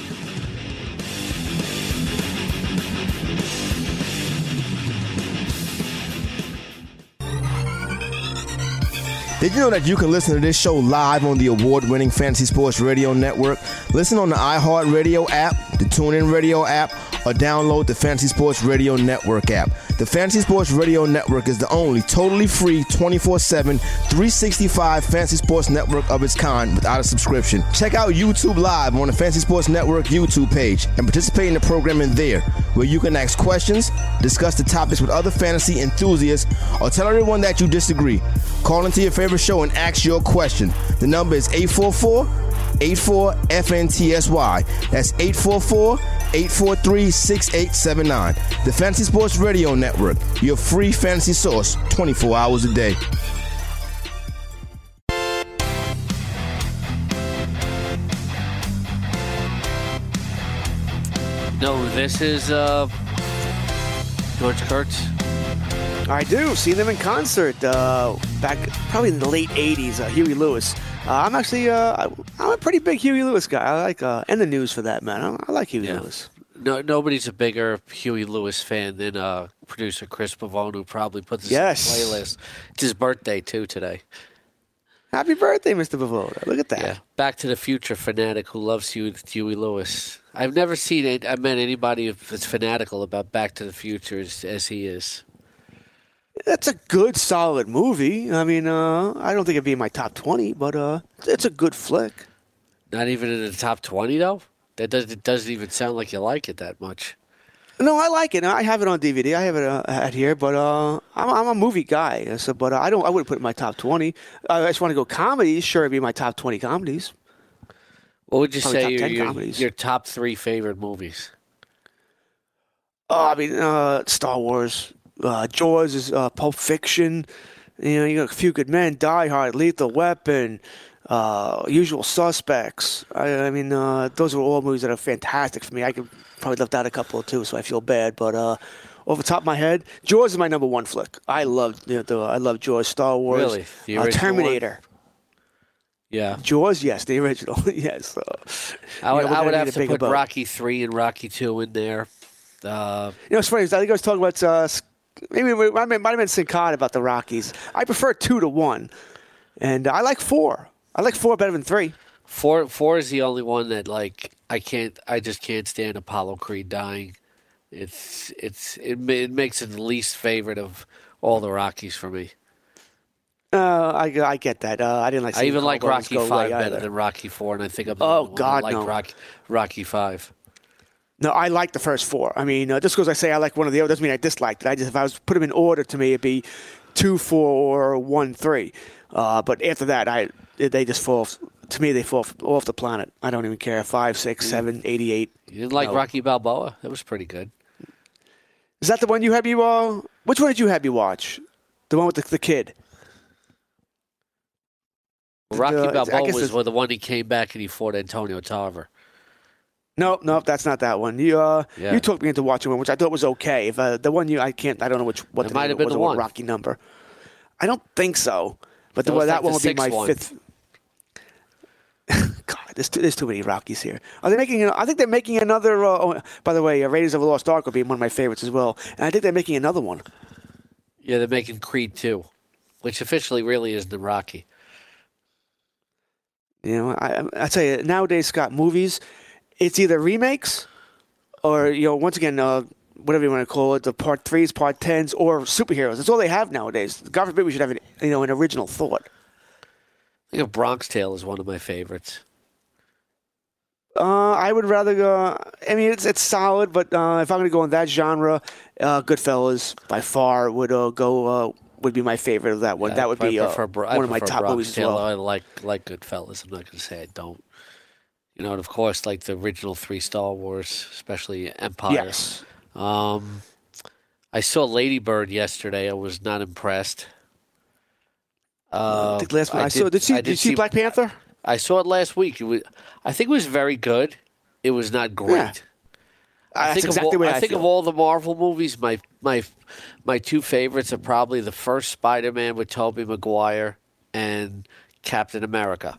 Did you know that you can listen to this show live on the award-winning Fantasy Sports Radio Network? Listen on the iHeartRadio app, the TuneIn Radio app, or download the Fantasy Sports Radio Network app. The Fantasy Sports Radio Network is the only totally free 24/7, 365 Fantasy Sports Network of its kind without a subscription. Check out YouTube Live on the Fantasy Sports Network YouTube page and participate in the programming there, where you can ask questions, discuss the topics with other fantasy enthusiasts, or tell everyone that you disagree. Call into your favorite show and ask your question. The number is 844-84-FNTSY. That's 844-843-6879. The Fantasy Sports Radio Network, your free fantasy source 24 hours a day. No, this is George Kurtz. I do. Seen them in concert back probably in the late 80s, Huey Lewis. I'm actually I'm a pretty big Huey Lewis guy. I like and the News for that, man. I like Huey Lewis. No, nobody's a bigger Huey Lewis fan than producer Chris Pavone, who probably puts this on the playlist. It's his birthday, too, today. Happy birthday, Mr. Pavone. Look at that. Yeah. Back to the Future fanatic who loves Huey Lewis. I've never met anybody that's fanatical about Back to the Future as he is. That's a good, solid movie. I mean, I don't think it'd be in my top 20, but it's a good flick. Not even in the top 20, though? It doesn't even sound like you like it that much. No, I like it. I have it on DVD. I have it at here, but I'm a movie guy. So, but I wouldn't put it in my top 20. I just want to go comedies. Sure, it'd be my top 20 comedies. What would you Probably say your top 3 favorite movies? I mean, Star Wars, Jaws is Pulp Fiction. You got A Few Good Men, Die Hard, Lethal Weapon. Usual Suspects. I mean, those are all movies that are fantastic for me. I could probably left out a couple too, so I feel bad. But off the top of my head, Jaws is my number 1 flick. I love Jaws. Star Wars, really? The original Terminator. One? Yeah, Jaws. Yes, the original. Yes. I would have to put Rocky 3 and Rocky 2 in there. It's funny. I think I was talking about maybe it might have been Sinkat about the Rockies. I prefer 2 to 1, and I like 4. I like 4 better than 3. 4 is the only one that I just can't stand Apollo Creed dying. It makes it the least favorite of all the Rockies for me. I get that. I didn't like. I even like Rocky 5 better than Rocky 4, and I think I'm Rocky 5. No, I like the first 4. I mean, just because I say I like one of the other doesn't mean I disliked it. If I was to put them in order, to me it'd be 2, 4, or 1, 3. But after that, they just fall. To me, they fall off the planet. I don't even care. 5, 6, 7, 88. You didn't like Rocky Balboa? That was pretty good. Is that the one you had me? Which one did you have me watch? The one with the kid. Rocky Balboa was the one he came back and he fought Antonio Tarver. No, that's not that one. You talked me into watching one, which I thought was okay. If the one I don't know what it might have been the one Rocky number. I don't think so. But that one would be my 5th. God, there's too many Rockies here. Are they making? I think they're making another. By the way, Raiders of the Lost Ark will be one of my favorites as well, and I think they're making another one. Yeah, they're making Creed 2, which officially really is the Rocky. I tell you, nowadays, Scott, movies, it's either remakes or once again, whatever you want to call it, the part 3s, part 10s, or superheroes. That's all they have nowadays. God forbid we should have an original thought. I think Bronx Tale is one of my favorites. I would rather go. I mean, it's solid, but if I'm going to go in that genre, Goodfellas by far would would be my favorite of that one. That would be one of my top movies as well. I like Goodfellas. I'm not going to say I don't. You know, and of course, like the original 3 Star Wars, especially Empire. Yes. I saw Lady Bird yesterday. I was not impressed. I think last one did you see Black Panther? I saw it last week. I think it was very good. It was not great. Yeah. I think of all the Marvel movies, my 2 favorites are probably the first Spider-Man with Tobey Maguire and Captain America.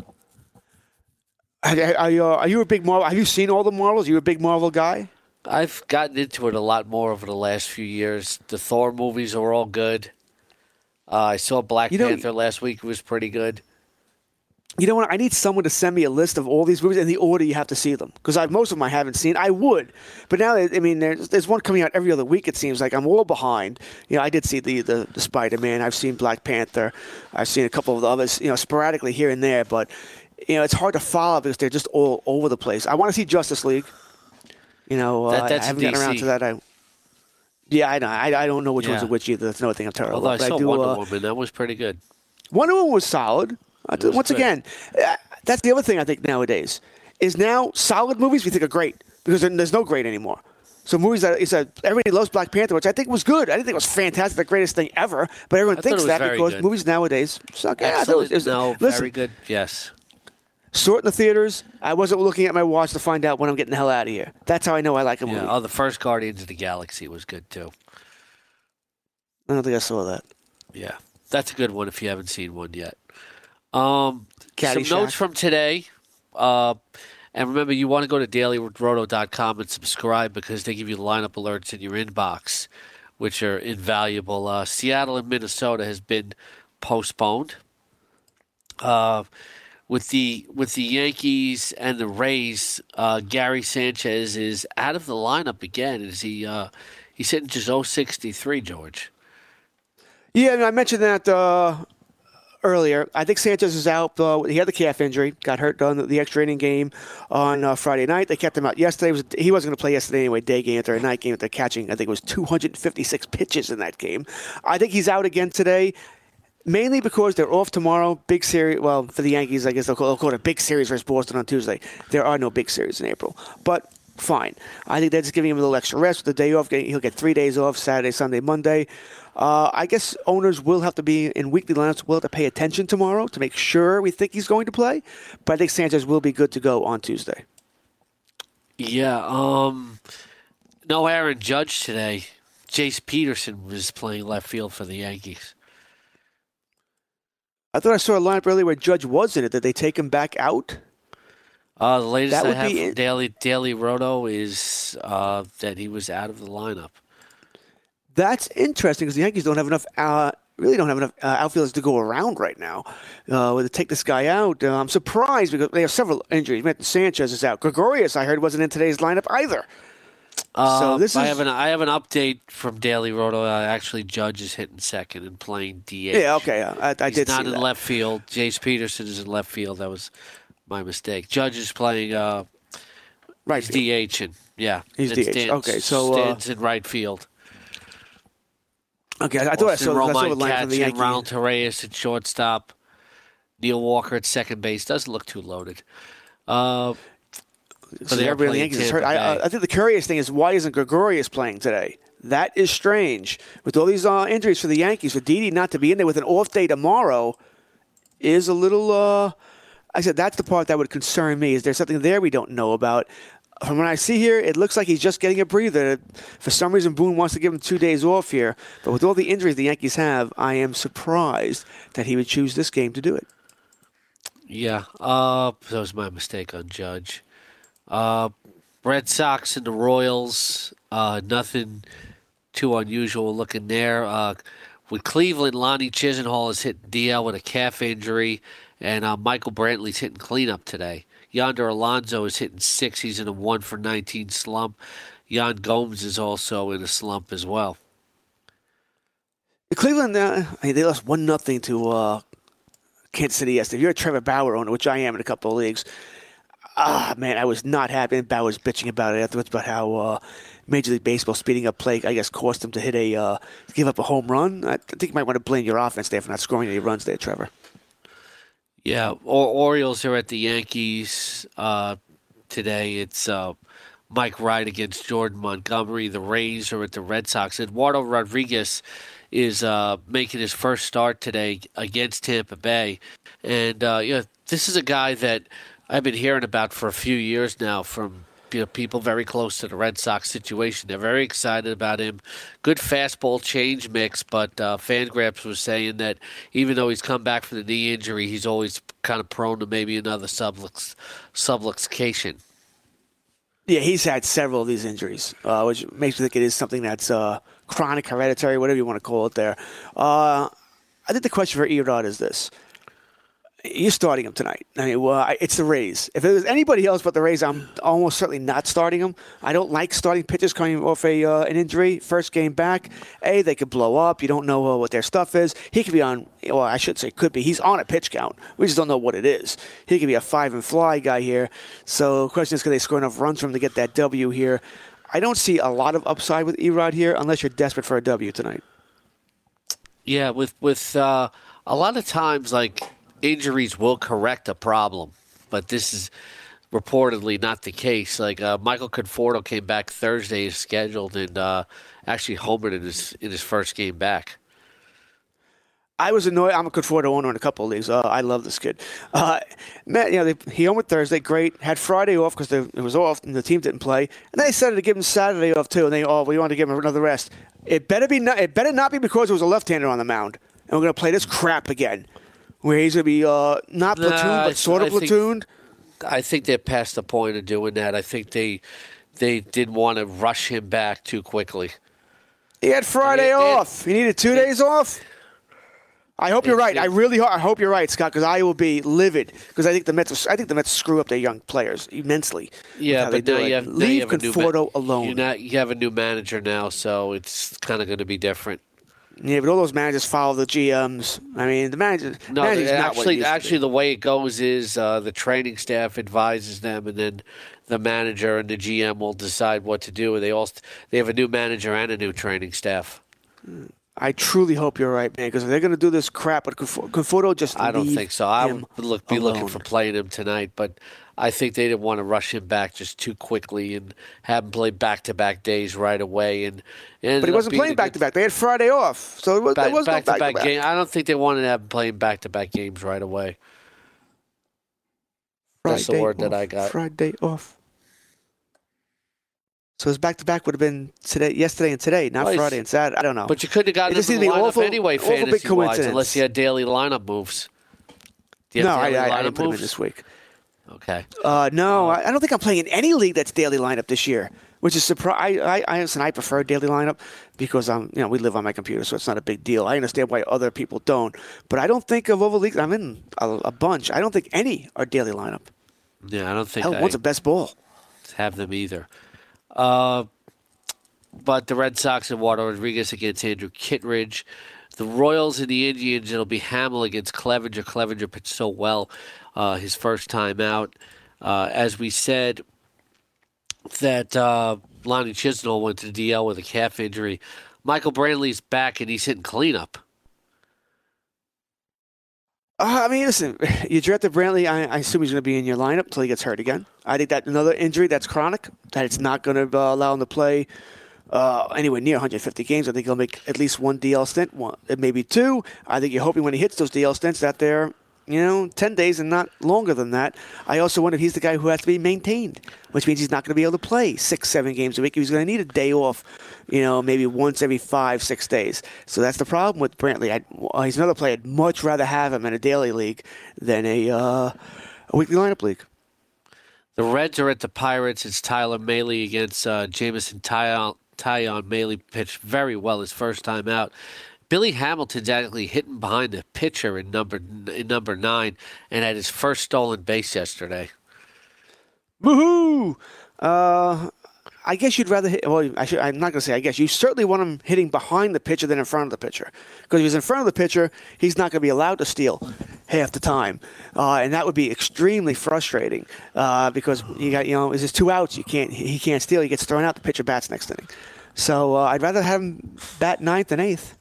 Are you a big Marvel? Have you seen all the Marvels? Are you a big Marvel guy? I've gotten into it a lot more over the last few years. The Thor movies are all good. I saw Black Panther last week. It was pretty good. You know what? I need someone to send me a list of all these movies in the order you have to see them. Because most of them I haven't seen. I would. But now, I mean, there's one coming out every other week, it seems like. I'm all behind. You know, I did see the Spider-Man. I've seen Black Panther. I've seen a couple of the others, sporadically here and there. But, it's hard to follow because they're just all over the place. I want to see Justice League. That's I haven't gotten around to that. I know. I don't know which one's which either. That's another thing I'm terrible. Although I saw Wonder Woman. That was pretty good. Wonder Woman was solid. Once again, that's the other thing I think nowadays is now solid movies we think are great because there's no great anymore. So movies that everybody loves Black Panther, which I think was good. I didn't think it was fantastic, the greatest thing ever, but everyone thinks that because good. Movies nowadays suck. Listen, very good. Yes. Saw it in the theaters. I wasn't looking at my watch to find out when I'm getting the hell out of here. That's how I know I like a movie. The first Guardians of the Galaxy was good too. I don't think I saw that. Yeah, that's a good one if you haven't seen one yet. Some notes from today. And remember, you want to go to dailyroto.com and subscribe because they give you lineup alerts in your inbox, which are invaluable. Seattle and Minnesota has been postponed. With the Yankees and the Rays, Gary Sanchez is out of the lineup again. Is he's hitting just 0.63, George? Yeah, and I mentioned that earlier. I think Sanchez is out. He had the calf injury, got hurt on the extra inning game on Friday night. They kept him out yesterday. He wasn't going to play yesterday anyway, day game after a night game. They're catching, I think it was 256 pitches in that game. I think he's out again today. Mainly because they're off tomorrow. Big series. Well, for the Yankees, I guess they'll call it a big series versus Boston on Tuesday. There are no big series in April. But fine. I think they're just giving him a little extra rest with the day off. He'll get 3 days off, Saturday, Sunday, Monday. I guess owners will have to be in weekly lineups. We'll have to pay attention tomorrow to make sure we think he's going to play. But I think Sanchez will be good to go on Tuesday. Yeah. No Aaron Judge today. Jace Peterson was playing left field for the Yankees. I thought I saw a lineup earlier where Judge was in it. Did they take him back out? The latest I have from Daily Roto is that he was out of the lineup. That's interesting because the Yankees don't have enough. Really don't have enough outfielders to go around right now. To take this guy out, I'm surprised because they have several injuries. Sanchez is out. Gregorius, I heard, wasn't in today's lineup either. So I have an update from Daily Roto. Actually, Judge is hitting second and playing DH. Yeah, okay. I did see that. He's not in left field. Jace Peterson is in left field. That was my mistake. Judge is playing right DH, and he's DH. Okay, so stands in right field. Okay, I thought I saw the line from the Yankees. Ronald Torreyes at shortstop. Neil Walker at second base. Doesn't look too loaded. So everybody in the Yankees is hurt. I think the curious thing is why isn't Gregorius playing today? That is strange. With all these injuries for the Yankees, for Didi not to be in there with an off day tomorrow is a little. I said that's the part that would concern me. Is there something there we don't know about? From what I see here, it looks like he's just getting a breather. For some reason, Boone wants to give him 2 days off here. But with all the injuries the Yankees have, I am surprised that he would choose this game to do it. Yeah, that was my mistake on Judge. Red Sox and the Royals, nothing too unusual looking there. With Cleveland, Lonnie Chisenhall is hitting DL with a calf injury, and Michael Brantley's hitting cleanup today. Yonder Alonso is hitting 6. He's in a 1-for-19 slump. Yan Gomes is also in a slump as well. Cleveland, they lost 1-0 to Kansas City yesterday. If you're a Trevor Bauer owner, which I am in a couple of leagues, Man, I was not happy. And Bauer was bitching about it afterwards about how Major League Baseball speeding up play, I guess, caused him to give up a home run. I think you might want to blame your offense there for not scoring any runs there, Trevor. Yeah, Orioles are at the Yankees today. It's Mike Wright against Jordan Montgomery. The Rays are at the Red Sox. Eduardo Rodriguez is making his first start today against Tampa Bay. And this is a guy that I've been hearing about for a few years now from people very close to the Red Sox situation. They're very excited about him. Good fastball change mix, but Fangraphs was saying that even though he's come back from the knee injury, he's always kind of prone to maybe another subluxation. Yeah, he's had several of these injuries, which makes me think it is something that's chronic, hereditary, whatever you want to call it there. I think the question for Erod is this. You're starting him tonight. I mean, it's the Rays. If it was anybody else but the Rays, I'm almost certainly not starting him. I don't like starting pitchers coming off an injury. First game back, they could blow up. You don't know what their stuff is. He could be on, well, I should say could be. He's on a pitch count. We just don't know what it is. He could be a 5-and-fly guy here. So the question is, can they score enough runs for him to get that W here? I don't see a lot of upside with Erod here unless you're desperate for a W tonight. Yeah, with a lot of times, like, injuries will correct a problem, but this is reportedly not the case. Like Michael Conforto came back Thursday as scheduled and actually homered in his first game back. I was annoyed. I'm a Conforto owner in a couple of leagues. I love this kid. He homered Thursday, great. Had Friday off because it was off and the team didn't play. And then they decided to give him Saturday off too. And we wanted to give him another rest. It better not be because it was a left-hander on the mound. And we're going to play this crap again. Where he's going to be not platooned, but sort of platooned? I think they're past the point of doing that. I think they didn't want to rush him back too quickly. He had Friday off. He needed 2 days off. I hope you're right. I hope you're right, Scott, because I will be livid. Because I think the Mets screw up their young players immensely. Yeah, but now you have Conforto alone. You have a new manager now, so it's kind of going to be different. Yeah, but all those managers follow the GMs. I mean, the manager's not what it used to be. The way it goes is the training staff advises them, and then the manager and the GM will decide what to do. They have a new manager and a new training staff. I truly hope you're right, man, because if they're going to do this crap with Conforto, just I don't think so. I would be alone. looking for playing him tonight, but I think they didn't want to rush him back just too quickly and have him play back-to-back days right away. But he wasn't playing back-to-back. They had Friday off, so it wasn't back-to-back game. I don't think they wanted to have him playing back-to-back games right away. That's the word that I got. Friday off. So his back-to-back would have been yesterday and today, not Friday and Saturday. I don't know. But you couldn't have gotten him in the lineup anyway, fantasy-wise, unless you had daily lineup moves. No, I didn't put him in this week. Okay. No, I don't think I'm playing in any league that's daily lineup this year, which is surprising. I prefer daily lineup because we live on my computer, so it's not a big deal. I understand why other people don't, but I don't think of other leagues. I'm in a bunch. I don't think any are daily lineup. Yeah, I don't think one's a best ball. Have them either. But the Red Sox and Eduardo Rodriguez against Andrew Kittredge. The Royals and the Indians, it'll be Hamill against Clevenger. Clevenger pitched so well his first time out. As we said, that Lonnie Chisnell went to the DL with a calf injury. Michael Brantley's back, and he's hitting cleanup. Listen, you drafted Brantley. I assume he's going to be in your lineup until he gets hurt again. I think that's another injury that's chronic, that it's not going to allow him to play anywhere near 150 games. I think he'll make at least one DL stint, maybe two. I think you're hoping when he hits those DL stints that they're 10 days and not longer than that. I also wonder if he's the guy who has to be maintained, which means he's not going to be able to play 6-7 games a week. He's going to need a day off, maybe once every 5-6 days. So that's the problem with Brantley. He's another player. I'd much rather have him in a daily league than a weekly lineup league. The Reds are at the Pirates. It's Tyler Mahle against Jameson Taillon. Mahle pitched very well his first time out. Billy Hamilton's actually hitting behind the pitcher in number 9 and had his first stolen base yesterday. Woohoo! I guess you'd rather hit. Well, I'm not going to say I guess. You certainly want him hitting behind the pitcher than in front of the pitcher. Because if he's in front of the pitcher, he's not going to be allowed to steal. half the time, and that would be extremely frustrating because you got is this 2 outs? He can't steal. He gets thrown out. The pitcher bats next inning. So I'd rather have him bat 9th and 8th.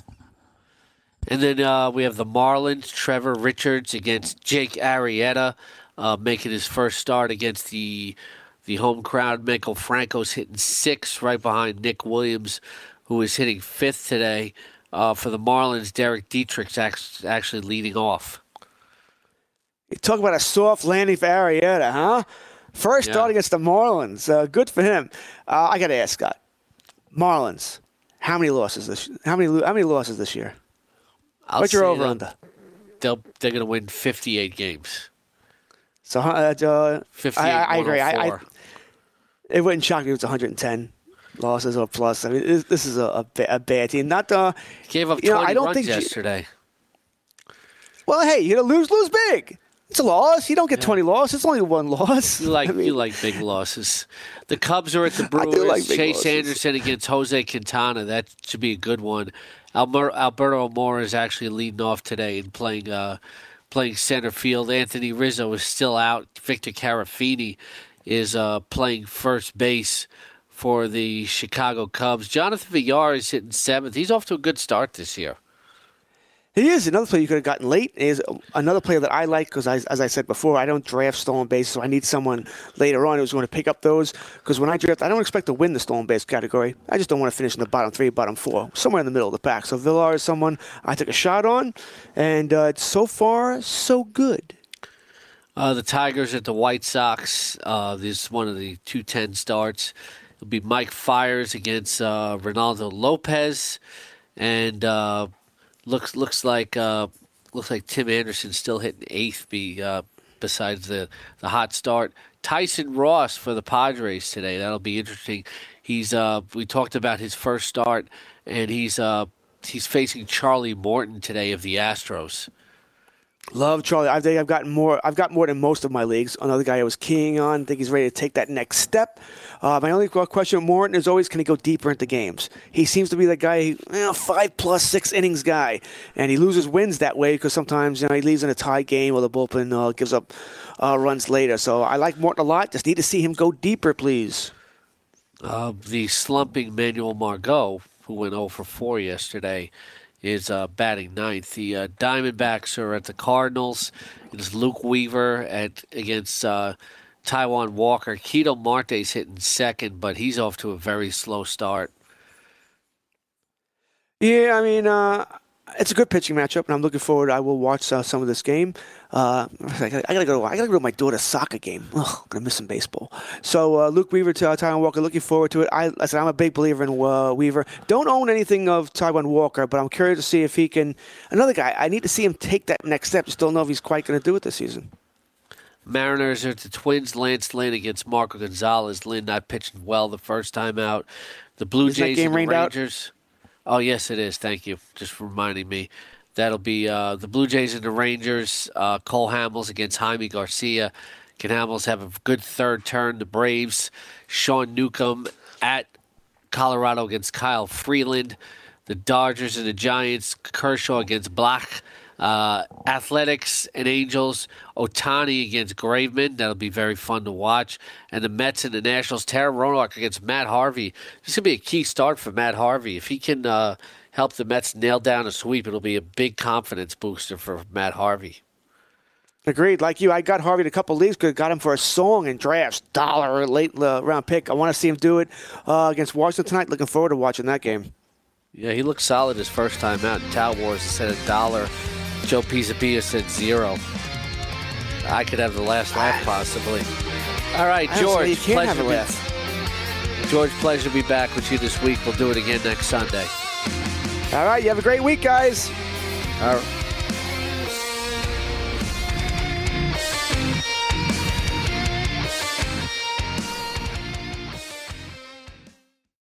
And then we have the Marlins, Trevor Richards against Jake Arrieta, making his first start against the home crowd. Michael Franco's hitting 6th right behind Nick Williams, who is hitting 5th today. For the Marlins, Derek Dietrich's actually leading off. You talk about a soft landing for Arrieta, huh? First start against the Marlins. Good for him. I got to ask, Scott. Marlins, how many losses this year? What's your over-under? They're going to win 58 games. So 58, I agree. It wouldn't shock me if it's 110 losses or plus. I mean, this is a bad team. Not gave up 20 runs yesterday. Well, hey, lose big. It's a loss. You don't get 20 losses. It's only 1 loss. You like big losses. The Cubs are at the Brewers. Chase losses. Anderson against Jose Quintana. That should be a good one. Alberto Amora is actually leading off today and playing center field. Anthony Rizzo is still out. Victor Carafini is playing first base for the Chicago Cubs. Jonathan Villar is hitting 7th. He's off to a good start this year. He is. Another player you could have gotten late is another player that I like because, as I said before, I don't draft stolen bases, so I need someone later on who's going to pick up those. Because when I draft, I don't expect to win the stolen base category. I just don't want to finish in the bottom 3, bottom 4, somewhere in the middle of the pack. So Villar is someone I took a shot on, and so far, so good. The Tigers at the White Sox. This is one of the 2-10 starts. It'll be Mike Fiers against Ronaldo Lopez, and looks like Tim Anderson's still hitting 8th. Besides the hot start, Tyson Ross for the Padres today. That'll be interesting. He's we talked about his first start, and he's facing Charlie Morton today of the Astros. Love Charlie. I think I've got more than most of my leagues. Another guy I was keying on. I think he's ready to take that next step. My only question with Morton is always, can he go deeper into games? He seems to be the guy, 5+ 6 innings guy, and he loses wins that way because sometimes he leaves in a tie game or the bullpen gives up runs later. So I like Morton a lot. Just need to see him go deeper, please. The slumping Manuel Margot, who went 0 for 4 yesterday, is batting 9th. The Diamondbacks are at the Cardinals. It is Luke Weaver against Taijuan Walker. Keto Marte's hitting 2nd, but he's off to a very slow start. Yeah, I mean, it's a good pitching matchup, and I'm looking forward. I will watch some of this game. I gotta go to my daughter's soccer game. I'm gonna miss some baseball. So Luke Weaver to Taijuan Walker. Looking forward to it. I'm a big believer in Weaver. Don't own anything of Taijuan Walker, but I'm curious to see if he can. Another guy. I need to see him take that next step. Just don't know if he's quite going to do it this season. Mariners are at the Twins. Lance Lynn against Marco Gonzalez. Lynn not pitching well the first time out. The Blue Jays and the Rangers. Oh, yes, it is. Thank you. Just reminding me. That'll be the Blue Jays and the Rangers. Cole Hamels against Jaime Garcia. Can Hamels have a good third turn? The Braves. Sean Newcomb at Colorado against Kyle Freeland. The Dodgers and the Giants. Kershaw against Black. Athletics and Angels. Ohtani against Graveman. That'll be very fun to watch. And the Mets and the Nationals. Tara Roanoke against Matt Harvey. This will be a key start for Matt Harvey. If he can help the Mets nail down a sweep, it'll be a big confidence booster for Matt Harvey. Agreed. Like you, I got Harvey in a couple of leagues. Got him for a song in drafts. $1 late round pick. I want to see him do it against Washington tonight. Looking forward to watching that game. Yeah, he looked solid his first time out. Tout Wars said $1. Joe Pizzapia said 0. I could have the last laugh, possibly. All right, George. You can't have a laugh. George, pleasure to be back with you this week. We'll do it again next Sunday. All right, you have a great week, guys. All right.